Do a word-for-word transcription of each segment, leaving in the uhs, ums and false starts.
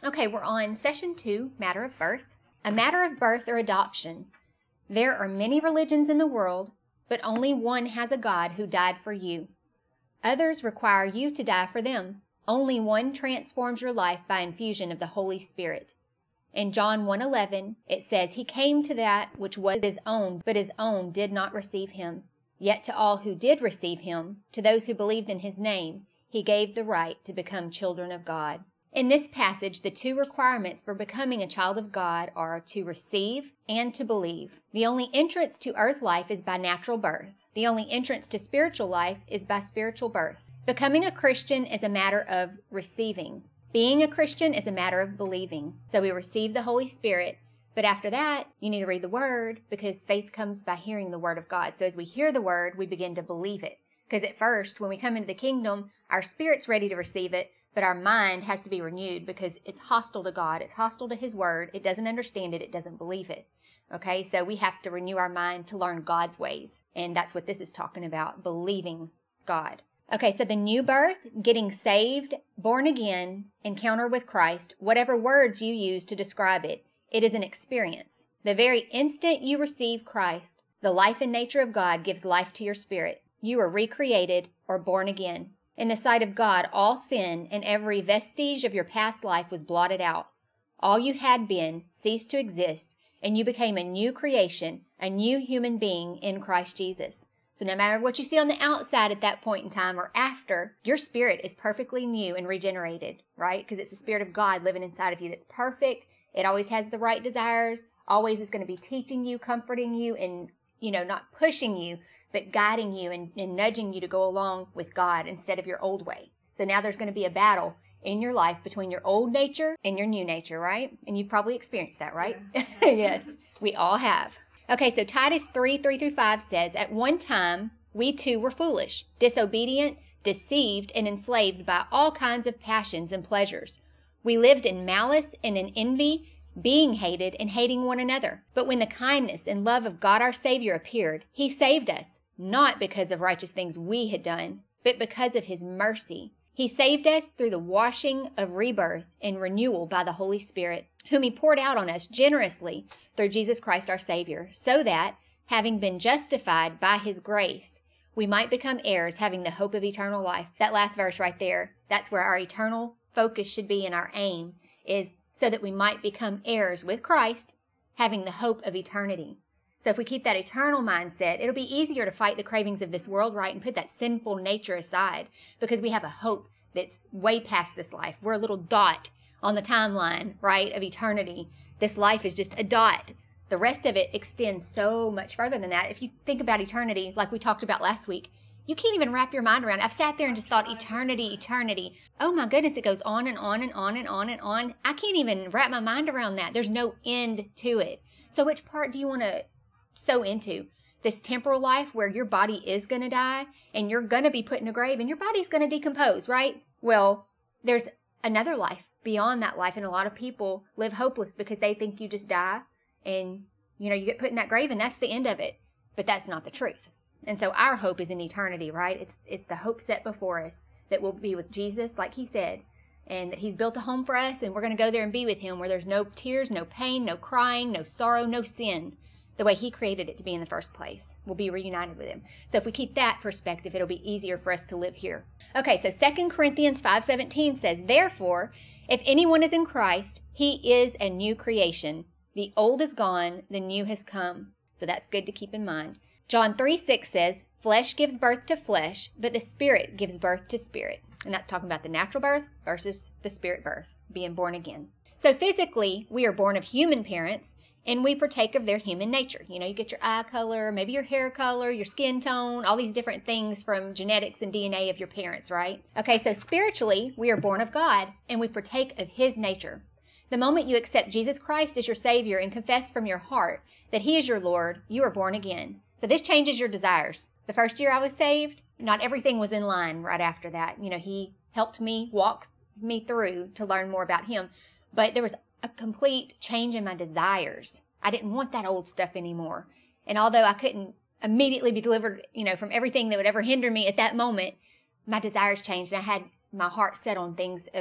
Okay, we're on session two, matter of birth. A matter of birth or adoption. There are many religions in the world, but only one has a God who died for you. Others require you to die for them. Only one transforms your life by infusion of the Holy Spirit. In John one eleven, it says, He came to that which was his own, but his own did not receive him. Yet to all who did receive him, to those who believed in his name, he gave the right to become children of God. In this passage, the two requirements for becoming a child of God are to receive and to believe. The only entrance to earth life is by natural birth. The only entrance to spiritual life is by spiritual birth. Becoming a Christian is a matter of receiving. Being a Christian is a matter of believing. So we receive the Holy Spirit, but after that, you need to read the Word, because faith comes by hearing the Word of God. So as we hear the Word, we begin to believe it. Because at first, when we come into the kingdom, our spirit's ready to receive it, but our mind has to be renewed because it's hostile to God. It's hostile to his word. It doesn't understand it. It doesn't believe it. Okay, so we have to renew our mind to learn God's ways. And that's what this is talking about, believing God. Okay, so the new birth, getting saved, born again, encounter with Christ, whatever words you use to describe it, it is an experience. The very instant you receive Christ, the life and nature of God gives life to your spirit. You are recreated or born again. In the sight of God, all sin and every vestige of your past life was blotted out. All you had been ceased to exist, and you became a new creation, a new human being in Christ Jesus. So no matter what you see on the outside at that point in time or after, your spirit is perfectly new and regenerated, right? Because it's the Spirit of God living inside of you that's perfect. It always has the right desires, always is going to be teaching you, comforting you, and, you know, not pushing you, but guiding you and, and nudging you to go along with God instead of your old way. So now there's going to be a battle in your life between your old nature and your new nature, right? And you've probably experienced that, right? Yeah. Yes, we all have. Okay, so Titus three, three through five says, At one time, we too were foolish, disobedient, deceived, and enslaved by all kinds of passions and pleasures. We lived in malice and in envy, being hated and hating one another. But when the kindness and love of God our Savior appeared, he saved us, not because of righteous things we had done, but because of his mercy. He saved us through the washing of rebirth and renewal by the Holy Spirit, whom he poured out on us generously through Jesus Christ our Savior, so that, having been justified by his grace, we might become heirs, having the hope of eternal life. That last verse right there, that's where our eternal focus should be, and our aim is so that we might become heirs with Christ, having the hope of eternity. So if we keep that eternal mindset, it'll be easier to fight the cravings of this world, right, and put that sinful nature aside, because we have a hope that's way past this life. We're a little dot on the timeline, right, of eternity. This life is just a dot. The rest of it extends so much further than that. If you think about eternity, like we talked about last week, you can't even wrap your mind around it. I've sat there and just thought, eternity, eternity. Oh my goodness, it goes on and on and on and on and on. I can't even wrap my mind around that. There's no end to it. So which part do you want to so into? This temporal life where your body is going to die and you're going to be put in a grave and your body's going to decompose, right? Well, there's another life beyond that life, and a lot of people live hopeless because they think you just die and, you know, you get put in that grave and that's the end of it. But that's not the truth. And so our hope is in eternity, right? It's it's the hope set before us that we'll be with Jesus, like he said, and that he's built a home for us, and we're going to go there and be with him where there's no tears, no pain, no crying, no sorrow, no sin. The way he created it to be in the first place. We'll be reunited with him. So if we keep that perspective, it'll be easier for us to live here. Okay, so Second Corinthians five seventeen says, Therefore, if anyone is in Christ, he is a new creation. The old is gone, the new has come. So that's good to keep in mind. John three six says, Flesh gives birth to flesh, but the Spirit gives birth to spirit. And that's talking about the natural birth versus the spirit birth, being born again. So physically, we are born of human parents, and we partake of their human nature. You know, you get your eye color, maybe your hair color, your skin tone, all these different things from genetics and D N A of your parents, right? Okay, so spiritually, we are born of God, and we partake of his nature. The moment you accept Jesus Christ as your Savior and confess from your heart that he is your Lord, you are born again. So this changes your desires. The first year I was saved, not everything was in line right after that. You know, he helped me walk me through to learn more about him. But there was a complete change in my desires. I didn't want that old stuff anymore. And although I couldn't immediately be delivered, you know, from everything that would ever hinder me at that moment, my desires changed. And I had my heart set on things of,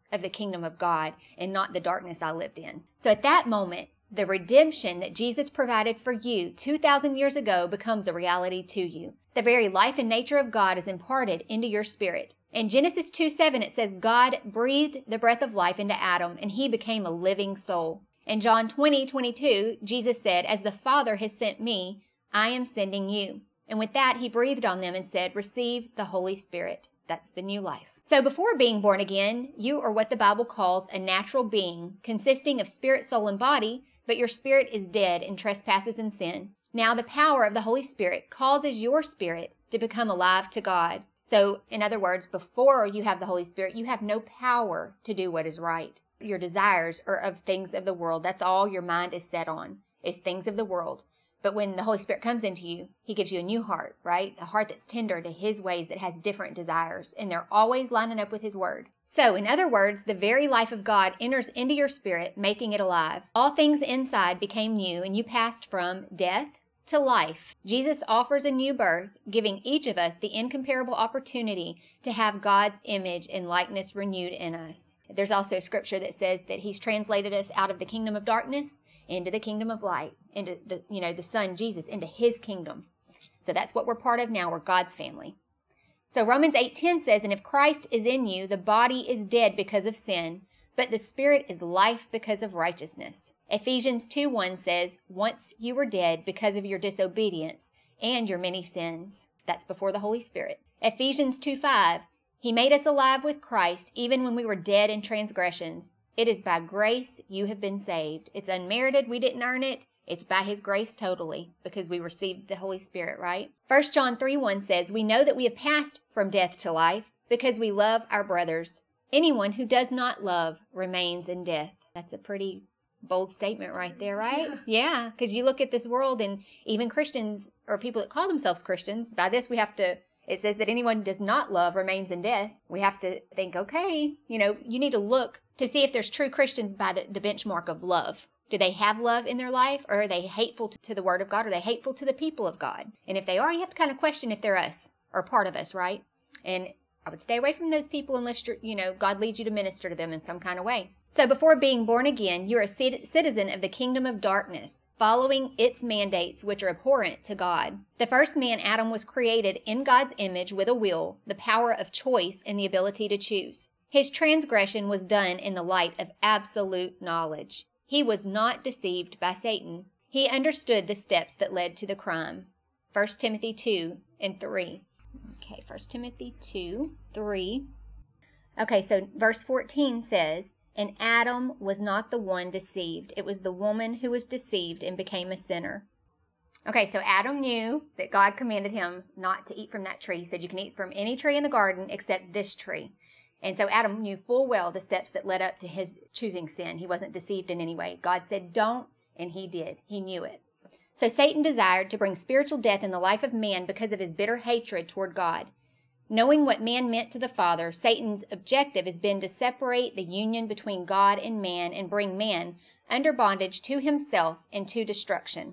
of the kingdom of God and not the darkness I lived in. So at that moment, the redemption that Jesus provided for you two thousand years ago becomes a reality to you. The very life and nature of God is imparted into your spirit. In Genesis two seven, it says, God breathed the breath of life into Adam, and he became a living soul. In John twenty twenty-two, Jesus said, as the Father has sent me, I am sending you. And with that, he breathed on them and said, receive the Holy Spirit. That's the new life. So before being born again, you are what the Bible calls a natural being, consisting of spirit, soul, and body, but your spirit is dead in trespasses and sin. Now the power of the Holy Spirit causes your spirit to become alive to God. So, in other words, before you have the Holy Spirit, you have no power to do what is right. Your desires are of things of the world. That's all your mind is set on, is things of the world. But when the Holy Spirit comes into you, he gives you a new heart, right? A heart that's tender to his ways, that has different desires, and they're always lining up with his word. So, in other words, the very life of God enters into your spirit, making it alive. All things inside became new, and you passed from death to life. Jesus offers a new birth, giving each of us the incomparable opportunity to have God's image and likeness renewed in us. There's also a scripture that says that he's translated us out of the kingdom of darkness into the kingdom of light, into the, you know, the Son, Jesus, into his kingdom. So that's what we're part of now. We're God's family. So Romans eight ten says, and if Christ is in you, the body is dead because of sin, but the spirit is life because of righteousness. Ephesians two one says, once you were dead because of your disobedience and your many sins. That's before the Holy Spirit. Ephesians two five, he made us alive with Christ even when we were dead in transgressions. It is by grace you have been saved. It's unmerited. We didn't earn it. It's by his grace totally, because we received the Holy Spirit, right? First John three one says, we know that we have passed from death to life because we love our brothers. Anyone who does not love remains in death. That's a pretty bold statement right there, right? Yeah, because you look at this world, and even Christians, or people that call themselves Christians, by this we have to, it says that anyone who does not love remains in death. We have to think, okay, you know, you need to look to see if there's true Christians by the, the benchmark of love. Do they have love in their life, or are they hateful to, to the word of God? Are they hateful to the people of God? And if they are, you have to kind of question if they're us, or part of us, right? And I would stay away from those people unless, you're, you know, God leads you to minister to them in some kind of way. So before being born again, you're a citizen of the kingdom of darkness, following its mandates, which are abhorrent to God. The first man, Adam, was created in God's image with a will, the power of choice, and the ability to choose. His transgression was done in the light of absolute knowledge. He was not deceived by Satan. He understood the steps that led to the crime. First Timothy two and three. Okay, First Timothy two, three. Okay, so verse fourteen says, and Adam was not the one deceived. It was the woman who was deceived and became a sinner. Okay, so Adam knew that God commanded him not to eat from that tree. He said, you can eat from any tree in the garden except this tree. And so Adam knew full well the steps that led up to his choosing sin. He wasn't deceived in any way. God said, don't, and he did. He knew it. So Satan desired to bring spiritual death in the life of man because of his bitter hatred toward God. Knowing what man meant to the Father, Satan's objective has been to separate the union between God and man and bring man under bondage to himself and to destruction.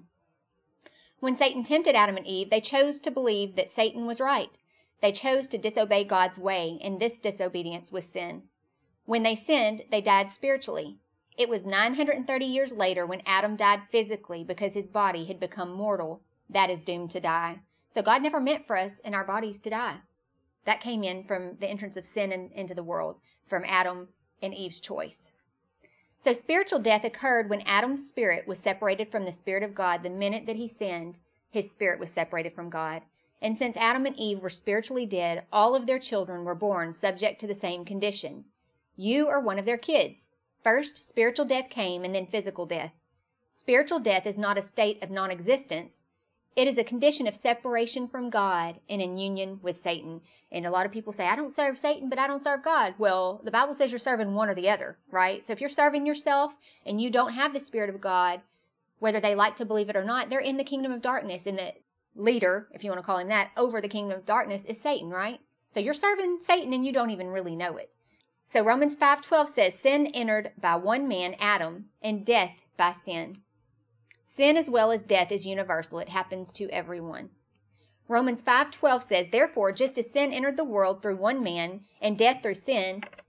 When Satan tempted Adam and Eve, they chose to believe that Satan was right. They chose to disobey God's way, and this disobedience was sin. When they sinned, they died spiritually. It was nine hundred thirty years later when Adam died physically because his body had become mortal. That is doomed to die. So God never meant for us in our bodies to die. That came in from the entrance of sin in, into the world, from Adam and Eve's choice. So spiritual death occurred when Adam's spirit was separated from the Spirit of God. The minute that he sinned, his spirit was separated from God. And since Adam and Eve were spiritually dead, all of their children were born subject to the same condition. You are one of their kids. First, spiritual death came, and then physical death. Spiritual death is not a state of non-existence. It is a condition of separation from God and in union with Satan. And a lot of people say, I don't serve Satan, but I don't serve God. Well, the Bible says you're serving one or the other, right? So if you're serving yourself and you don't have the Spirit of God, whether they like to believe it or not, they're in the kingdom of darkness, and the leader, if you want to call him that, over the kingdom of darkness is Satan, right? So you're serving Satan and you don't even really know it. So Romans five twelve says, sin entered by one man, Adam, and death by sin. Sin as well as death is universal. It happens to everyone. Romans five twelve says, therefore, just as sin entered the world through one man, and death through sin,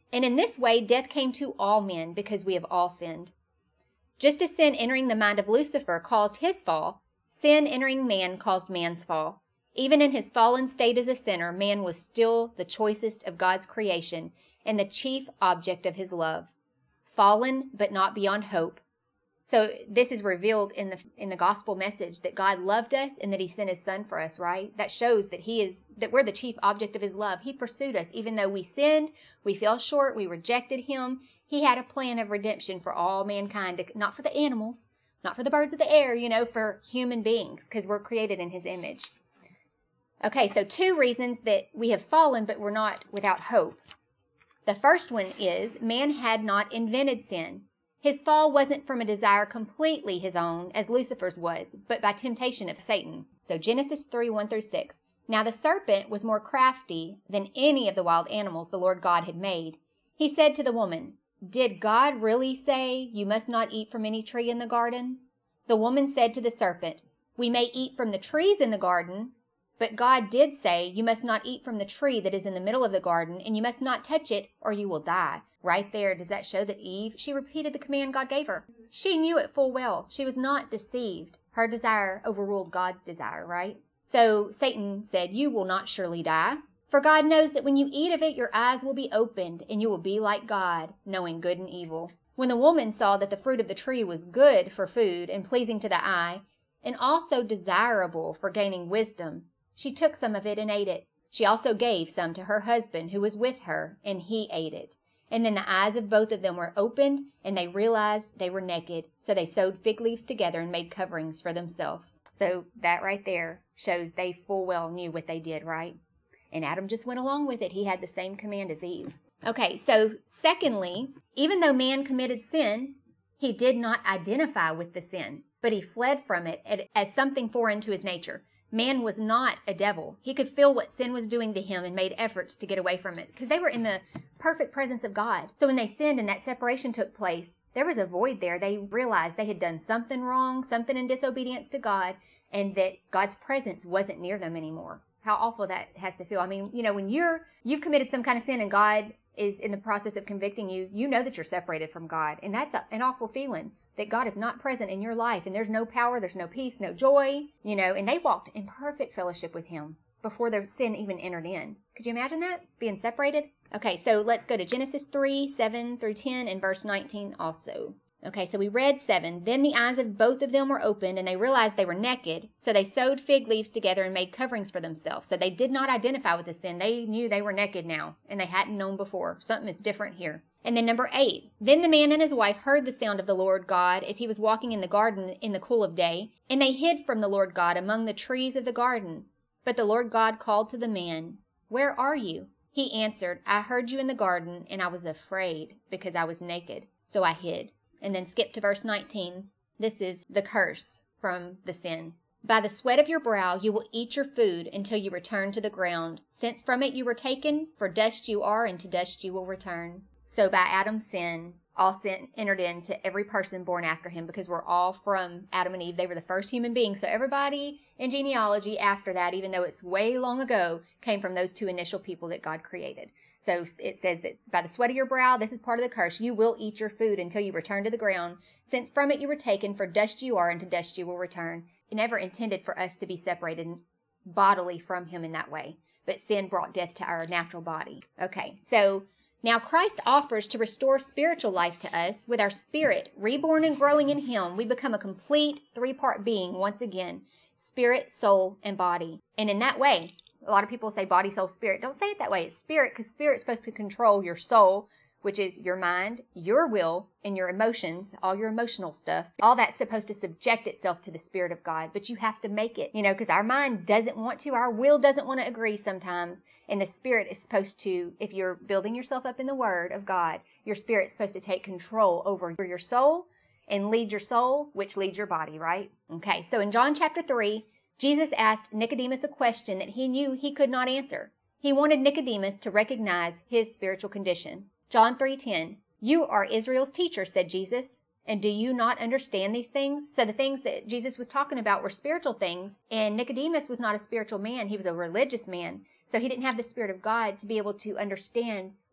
And in this way, death came to all men because we have all sinned. Just as sin entering the mind of Lucifer caused his fall, sin entering man caused man's fall. Even in his fallen state as a sinner, man was still the choicest of God's creation and the chief object of his love. Fallen, but not beyond hope. So this is revealed in the in the gospel message that God loved us and that he sent his son for us, right? That shows that he is that we're the chief object of his love. He pursued us even though we sinned, we fell short, we rejected him. He had a plan of redemption for all mankind, not for the animals, not for the birds of the air, you know, for human beings, because we're created in his image. Okay, so two reasons that we have fallen, but we're not without hope. The first one is man had not invented sin. His fall wasn't from a desire completely his own, as Lucifer's was, but by temptation of Satan. So Genesis three, one through six. Now the serpent was more crafty than any of the wild animals the Lord God had made. He said to the woman, "Did God really say, 'You must not eat from any tree in the garden'?" The woman said to the serpent, "We may eat from the trees in the garden, but God did say, 'You must not eat from the tree that is in the middle of the garden, and you must not touch it, or you will die.'" Right there, does that show that Eve, she repeated the command God gave her? She knew it full well. She was not deceived. Her desire overruled God's desire, right? So Satan said, "You will not surely die. For God knows that when you eat of it, your eyes will be opened, and you will be like God, knowing good and evil." When the woman saw that the fruit of the tree was good for food and pleasing to the eye, and also desirable for gaining wisdom, she took some of it and ate it. She also gave some to her husband who was with her, and he ate it. And then the eyes of both of them were opened, and they realized they were naked. So they sewed fig leaves together and made coverings for themselves. So that right there shows they full well knew what they did, right? And Adam just went along with it. He had the same command as Eve. Okay, so secondly, even though man committed sin, he did not identify with the sin, but he fled from it as something foreign to his nature. Man was not a devil. He could feel what sin was doing to him and made efforts to get away from it because they were in the perfect presence of God. So when they sinned and that separation took place, there was a void there. They realized they had done something wrong, something in disobedience to God, and that God's presence wasn't near them anymore. How awful that has to feel. I mean, you know, when you're, you've committed some kind of sin and God is in the process of convicting you, you know that you're separated from God. And that's a, an awful feeling that God is not present in your life and there's no power, there's no peace, no joy, you know, and they walked in perfect fellowship with him before their sin even entered in. Could you imagine that? Being separated? Okay, so let's go to Genesis three, seven through ten and verse nineteen also. Okay, so we read seven. Then the eyes of both of them were opened, and they realized they were naked. So they sewed fig leaves together and made coverings for themselves. So they did not identify with the sin. They knew they were naked now, and they hadn't known before. Something is different here. And then number eight. Then the man and his wife heard the sound of the Lord God as he was walking in the garden in the cool of day, and they hid from the Lord God among the trees of the garden. But the Lord God called to the man, "Where are you?" He answered, "I heard you in the garden, and I was afraid because I was naked, so I hid." And then skip to verse nineteen. This is the curse from the sin. "By the sweat of your brow you will eat your food until you return to the ground, since from it you were taken, for dust you are, and to dust you will return." So by Adam's sin, all sin entered into every person born after him, because we're all from Adam and Eve. They were the first human beings. So everybody in genealogy after that, even though it's way long ago, came from those two initial people that God created. So it says that by the sweat of your brow, this is part of the curse, you will eat your food until you return to the ground, since from it you were taken, for dust you are, and to dust you will return. It never intended for us to be separated bodily from him in that way, but sin brought death to our natural body. Okay, so now Christ offers to restore spiritual life to us. With our spirit reborn and growing in him, we become a complete three-part being once again, spirit, soul, and body. And in that way, a lot of people say body, soul, spirit. Don't say it that way. It's spirit, because spirit's supposed to control your soul, which is your mind, your will, and your emotions, all your emotional stuff. All that's supposed to subject itself to the Spirit of God, but you have to make it, you know, because our mind doesn't want to, our will doesn't want to agree sometimes, and the Spirit is supposed to, if you're building yourself up in the Word of God, your Spirit's supposed to take control over your soul and lead your soul, which leads your body, right? Okay, so in John chapter three, Jesus asked Nicodemus a question that he knew he could not answer. He wanted Nicodemus to recognize his spiritual condition. John three ten, "You are Israel's teacher," said Jesus, "and do you not understand these things?" So the things that Jesus was talking about were spiritual things, and Nicodemus was not a spiritual man. He was a religious man, so he didn't have the Spirit of God to be able to understand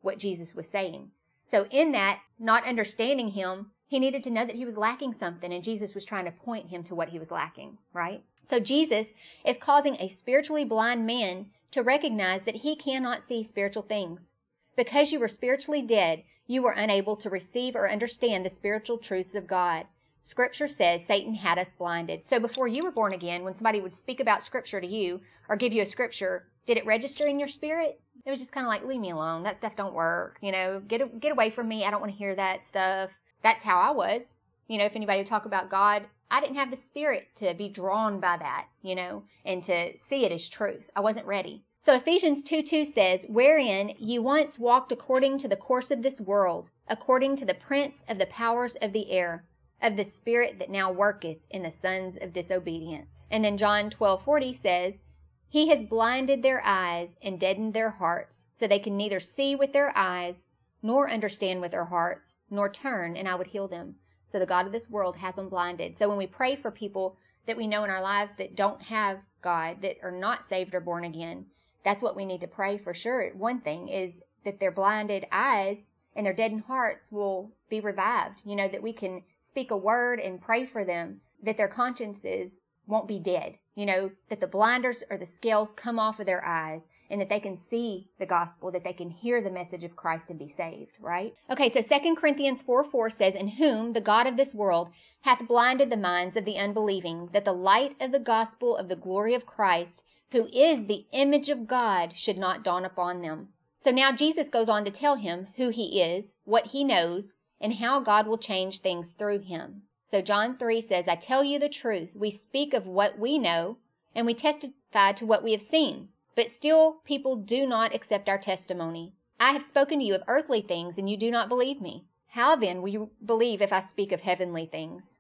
what Jesus was saying. So in that, not understanding him, he needed to know that he was lacking something, and Jesus was trying to point him to what he was lacking, right? So Jesus is causing a spiritually blind man to recognize that he cannot see spiritual things. Because you were spiritually dead, you were unable to receive or understand the spiritual truths of God. Scripture says Satan had us blinded. So before you were born again, when somebody would speak about Scripture to you or give you a Scripture, did it register in your spirit? It was just kind of like, leave me alone. That stuff don't work. You know, get get away from me. I don't want to hear that stuff. That's how I was. You know, if anybody would talk about God, I didn't have the spirit to be drawn by that, you know, and to see it as truth. I wasn't ready. So Ephesians two two says, wherein ye once walked according to the course of this world, according to the prince of the powers of the air, of the spirit that now worketh in the sons of disobedience. And then John twelve forty says, he has blinded their eyes and deadened their hearts, so they can neither see with their eyes, nor understand with their hearts, nor turn, and I would heal them. So the God of this world has them blinded. So when we pray for people that we know in our lives that don't have God, that are not saved or born again, that's what we need to pray for sure. One thing is that their blinded eyes and their deadened hearts will be revived. You know, that we can speak a word and pray for them, that their consciences won't be dead. You know, that the blinders or the scales come off of their eyes and that they can see the gospel, that they can hear the message of Christ and be saved, right? Okay, so Second Corinthians four four says, in whom the God of this world hath blinded the minds of the unbelieving, that the light of the gospel of the glory of Christ, who is the image of God, should not dawn upon them. So now Jesus goes on to tell him who he is, what he knows, and how God will change things through him. So John three says, I tell you the truth, we speak of what we know, and we testify to what we have seen. But still people do not accept our testimony. I have spoken to you of earthly things, and you do not believe me. How then will you believe if I speak of heavenly things?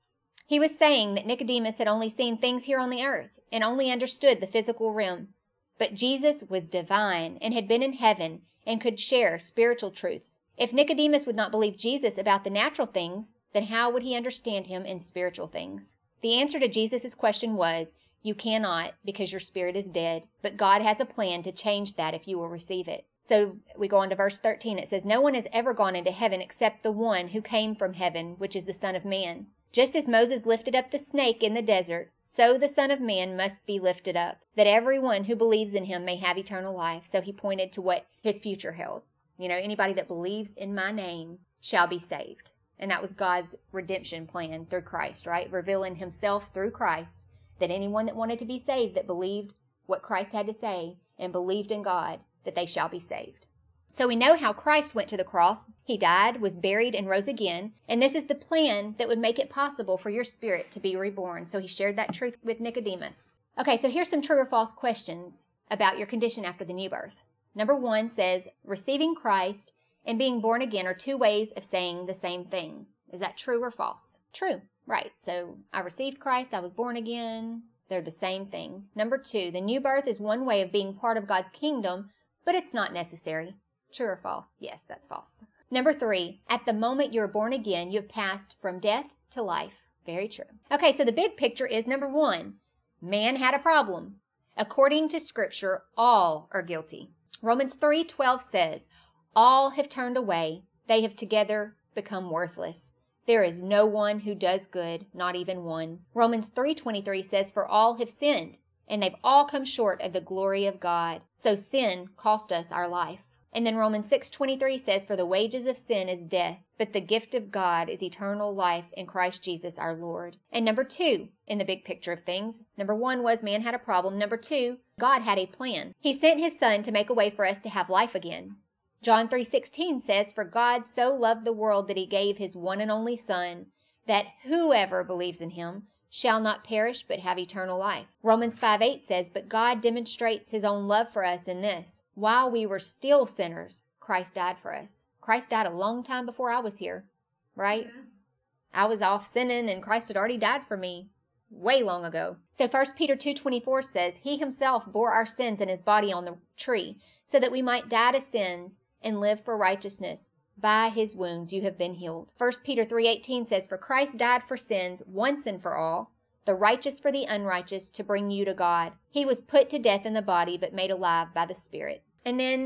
He was saying that Nicodemus had only seen things here on the earth, and only understood the physical realm. But Jesus was divine, and had been in heaven, and could share spiritual truths. If Nicodemus would not believe Jesus about the natural things, then how would he understand him in spiritual things? The answer to Jesus' question was, you cannot, because your spirit is dead, but God has a plan to change that if you will receive it. So we go on to verse thirteen. It says, no one has ever gone into heaven except the one who came from heaven, which is the Son of Man. Just as Moses lifted up the snake in the desert, so the Son of Man must be lifted up, that everyone who believes in him may have eternal life. So he pointed to what his future held. You know, anybody that believes in my name shall be saved. And that was God's redemption plan through Christ, right? Revealing himself through Christ, that anyone that wanted to be saved, that believed what Christ had to say and believed in God, that they shall be saved. So we know how Christ went to the cross. He died, was buried, and rose again. And this is the plan that would make it possible for your spirit to be reborn. So he shared that truth with Nicodemus. Okay, so here's some true or false questions about your condition after the new birth. Number one says, receiving Christ and being born again are two ways of saying the same thing. Is that true or false? True. Right. So I received Christ. I was born again. They're the same thing. Number two, the new birth is one way of being part of God's kingdom, but it's not necessary. True or false? Yes, that's false. Number three, at the moment you're born again, you've passed from death to life. Very true. Okay, so the big picture is number one, man had a problem. According to Scripture, all are guilty. Romans three twelve says, all have turned away. They have together become worthless. There is no one who does good, not even one. Romans three twenty-three says, for all have sinned, and they've all come short of the glory of God. So sin cost us our life. And then Romans six twenty-three says, for the wages of sin is death, but the gift of God is eternal life in Christ Jesus our Lord. And number two, in the big picture of things, number one was man had a problem. Number two, God had a plan. He sent his Son to make a way for us to have life again. John three sixteen says, for God so loved the world that he gave his one and only Son, that whoever believes in him shall not perish but have eternal life. Romans five eight says, but God demonstrates his own love for us in this. While we were still sinners, Christ died for us. Christ died a long time before I was here, right? Yeah. I was off sinning and Christ had already died for me way long ago. So First Peter two twenty-four says, he himself bore our sins in his body on the tree, so that we might die to sins and live for righteousness. By his wounds you have been healed. First Peter three eighteen says, for Christ died for sins once and for all, the righteous for the unrighteous, to bring you to God. He was put to death in the body, but made alive by the Spirit. And then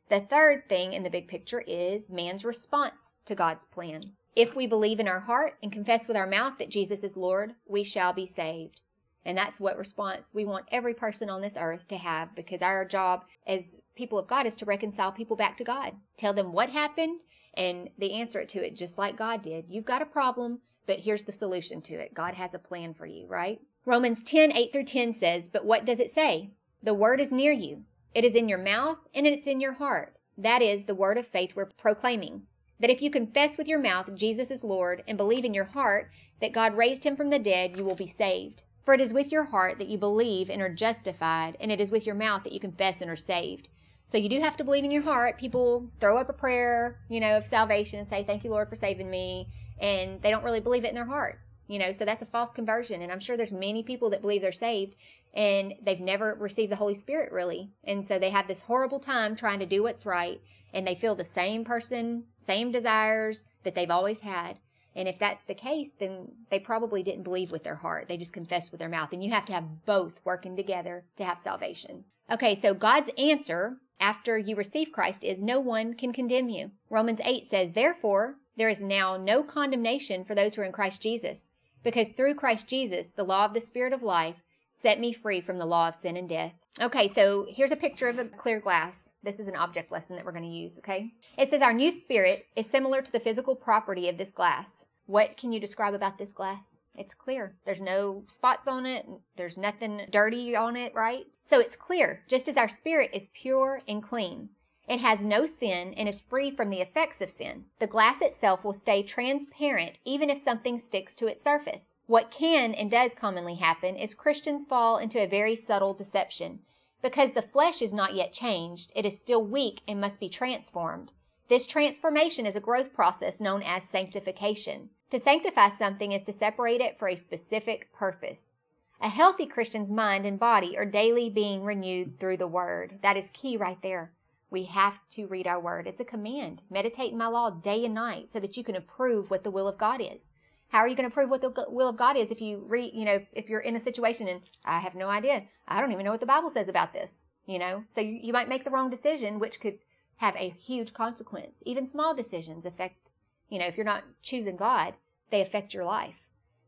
The third thing in the big picture is man's response to God's plan. If we believe in our heart and confess with our mouth that Jesus is Lord, we shall be saved. And that's what response we want every person on this earth to have, because our job as people of God is to reconcile people back to God. Tell them what happened and the answer to it, just like God did. You've got a problem, but here's the solution to it. God has a plan for you, right? Romans ten, eight through ten says, but what does it say? The word is near you. It is in your mouth and it's in your heart. That is the word of faith we're proclaiming. That if you confess with your mouth Jesus is Lord and believe in your heart that God raised him from the dead, you will be saved. For it is with your heart that you believe and are justified, and it is with your mouth that you confess and are saved. So you do have to believe in your heart. People throw up a prayer, you know, of salvation and say, thank you, Lord, for saving me. And they don't really believe it in their heart, you know, so that's a false conversion. And I'm sure there's many people that believe they're saved and they've never received the Holy Spirit really. And so they have this horrible time trying to do what's right. And they feel the same person, same desires that they've always had. And if that's the case, then they probably didn't believe with their heart. They just confessed with their mouth. And you have to have both working together to have salvation. Okay, so God's answer after you receive Christ is no one can condemn you. Romans eight says, therefore, there is now no condemnation for those who are in Christ Jesus, because through Christ Jesus, the law of the Spirit of life set me free from the law of sin and death. Okay, so here's a picture of a clear glass. This is an object lesson that we're going to use, okay? It says our new spirit is similar to the physical property of this glass. What can you describe about this glass? It's clear. There's no spots on it. There's nothing dirty on it, right? So it's clear, just as our spirit is pure and clean. It has no sin and is free from the effects of sin. The glass itself will stay transparent even if something sticks to its surface. What can and does commonly happen is Christians fall into a very subtle deception. Because the flesh is not yet changed, it is still weak and must be transformed. This transformation is a growth process known as sanctification. To sanctify something is to separate it for a specific purpose. A healthy Christian's mind and body are daily being renewed through the Word. That is key right there. We have to read our Word. It's a command. Meditate in my law day and night so that you can approve what the will of God is. How are you going to prove what the will of God is if you read, you know, if you're in a situation and I have no idea. I don't even know what the Bible says about this, you know. So you, you might make the wrong decision, which could have a huge consequence. Even small decisions affect, you know, if you're not choosing God, they affect your life.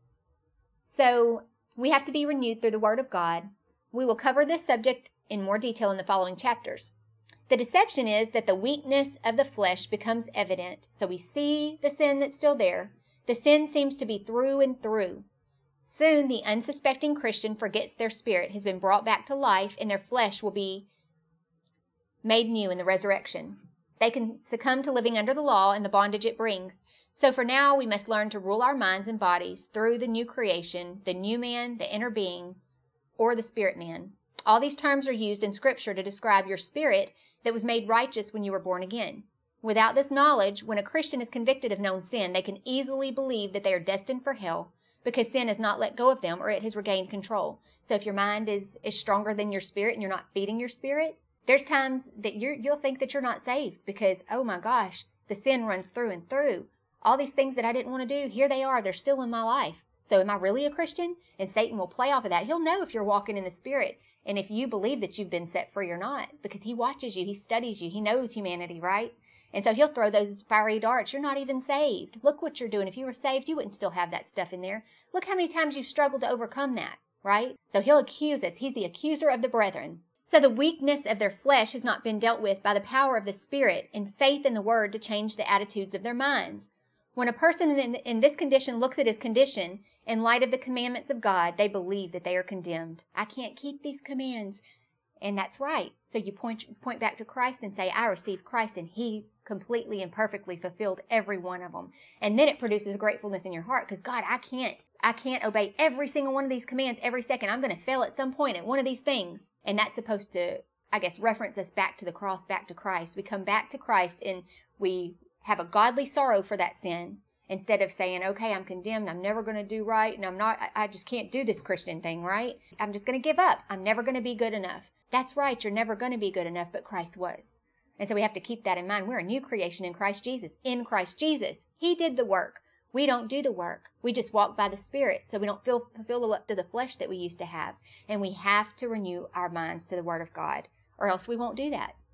So we have to be renewed through the Word of God. We will cover this subject in more detail in the following chapters. The deception is that the weakness of the flesh becomes evident. So we see the sin that's still there. The sin seems to be through and through. Soon the unsuspecting Christian forgets their spirit has been brought back to life and their flesh will be made new in the resurrection. They can succumb to living under the law and the bondage it brings. So for now, we must learn to rule our minds and bodies through the new creation, the new man, the inner being, or the spirit man. All these terms are used in Scripture to describe your spirit that was made righteous when you were born again. Without this knowledge, when a Christian is convicted of known sin, they can easily believe that they are destined for hell because sin has not let go of them or it has regained control. So if your mind is, is stronger than your spirit and you're not feeding your spirit, there's times that you're, you'll think that you're not saved because, oh my gosh, the sin runs through and through. All these things that I didn't want to do, here they are. They're still in my life. So am I really a Christian? And Satan will play off of that. He'll know if you're walking in the Spirit and if you believe that you've been set free or not because he watches you. He studies you. He knows humanity, right? And so he'll throw those fiery darts. You're not even saved. Look what you're doing. If you were saved, you wouldn't still have that stuff in there. Look how many times you've struggled to overcome that, right? So he'll accuse us. He's the accuser of the brethren. So the weakness of their flesh has not been dealt with by the power of the Spirit and faith in the Word to change the attitudes of their minds. When a person in, in this condition looks at his condition in light of the commandments of God, they believe that they are condemned. I can't keep these commands. And that's right. So you point point back to Christ and say, I received Christ and he completely and perfectly fulfilled every one of them. And then it produces gratefulness in your heart because God, I can't, I can't obey every single one of these commands every second. I'm going to fail at some point at one of these things. And that's supposed to, I guess, reference us back to the cross, back to Christ. We come back to Christ and we have a godly sorrow for that sin instead of saying, okay, I'm condemned. I'm never going to do right. And I'm not, I, I just can't do this Christian thing, right? I'm just going to give up. I'm never going to be good enough. That's right. You're never going to be good enough, but Christ was. And so we have to keep that in mind. We're a new creation in Christ Jesus. In Christ Jesus. He did the work. We don't do the work. We just walk by the Spirit so we don't feel, fulfill the lust of the flesh that we used to have. And we have to renew our minds to the Word of God, or else we won't do that.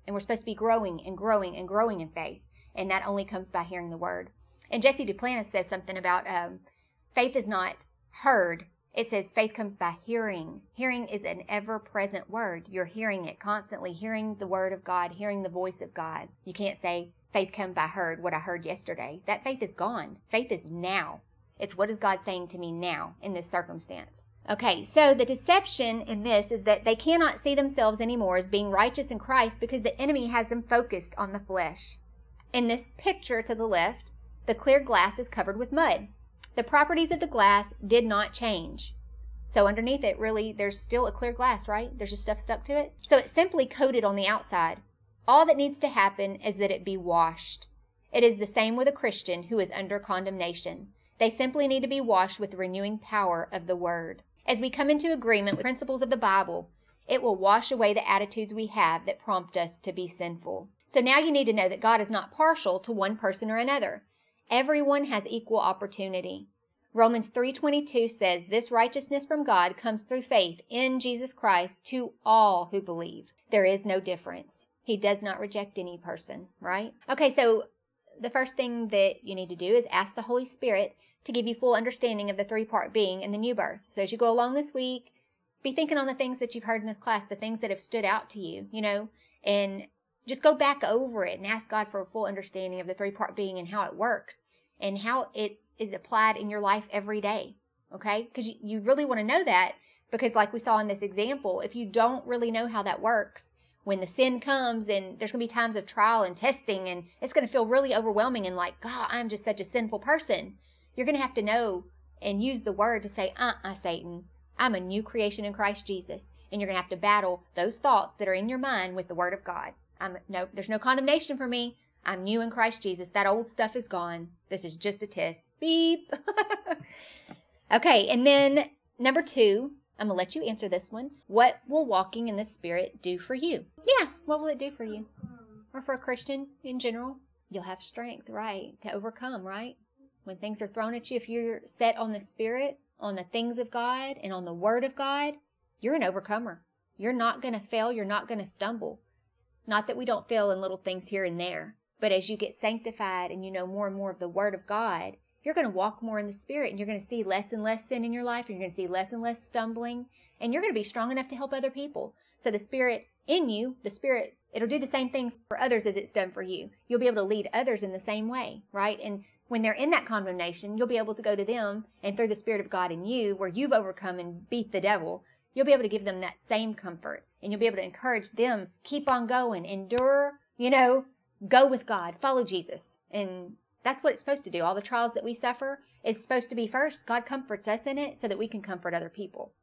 And we're supposed to be growing and growing and growing in faith. And that only comes by hearing the word. And Jesse Duplantis says something about um, faith is not heard. It says faith comes by hearing. Hearing is an ever-present word. You're hearing it constantly, hearing the word of God, hearing the voice of God. You can't say faith comes by heard, what I heard yesterday. That faith is gone. Faith is now. It's what is God saying to me now in this circumstance. Okay, so the deception in this is that they cannot see themselves anymore as being righteous in Christ because the enemy has them focused on the flesh. In this picture to the left, the clear glass is covered with mud. The properties of the glass did not change. So underneath it, really, there's still a clear glass, right? There's just stuff stuck to it. So it's simply coated on the outside. All that needs to happen is that it be washed. It is the same with a Christian who is under condemnation. They simply need to be washed with the renewing power of the Word. As we come into agreement with principles of the Bible, it will wash away the attitudes we have that prompt us to be sinful. So now you need to know that God is not partial to one person or another. Everyone has equal opportunity. Romans three twenty-two says, this righteousness from God comes through faith in Jesus Christ to all who believe. There is no difference. He does not reject any person, right? Okay, so the first thing that you need to do is ask the Holy Spirit to give you full understanding of the three-part being and the new birth. So as you go along this week, be thinking on the things that you've heard in this class, the things that have stood out to you, you know, and just go back over it and ask God for a full understanding of the three-part being and how it works and how it is applied in your life every day, okay? Because you, you really want to know that because like we saw in this example, if you don't really know how that works, when the sin comes and there's going to be times of trial and testing and it's going to feel really overwhelming and like, God, I'm just such a sinful person. You're going to have to know and use the word to say, uh-uh, Satan, I'm a new creation in Christ Jesus. And you're going to have to battle those thoughts that are in your mind with the word of God. I'm, no, there's no condemnation for me. I'm new in Christ Jesus. That old stuff is gone. This is just a test. Beep. Okay, and then number two, I'm going to let you answer this one. What will walking in the Spirit do for you? Yeah, what will it do for you? Or for a Christian in general? You'll have strength, right, to overcome, right? When things are thrown at you, if you're set on the Spirit, on the things of God, and on the Word of God, you're an overcomer. You're not going to fail. You're not going to stumble. Not that we don't fail in little things here and there, but as you get sanctified and you know more and more of the Word of God, you're going to walk more in the Spirit and you're going to see less and less sin in your life. And you're going to see less and less stumbling and you're going to be strong enough to help other people. So the Spirit in you, the Spirit, it'll do the same thing for others as it's done for you. You'll be able to lead others in the same way, right? And when they're in that condemnation, you'll be able to go to them and through the Spirit of God in you, where you've overcome and beat the devil, you'll be able to give them that same comfort and you'll be able to encourage them, keep on going, endure, you know, go with God, follow Jesus. And that's what it's supposed to do. All the trials that we suffer is supposed to be first. God comforts us in it so that we can comfort other people.